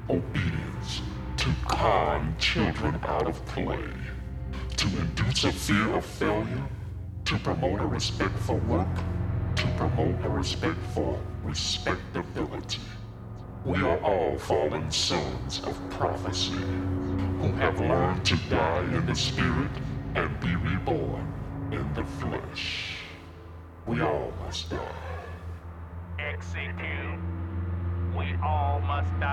obedience, to con children out of play, to induce a fear of failure, to promote a respect for work, to promote a respect for respectability. We are all fallen sons of prophecy, who have learned to die in the spirit and be reborn in the flesh. We all must die. Execute. We all must die.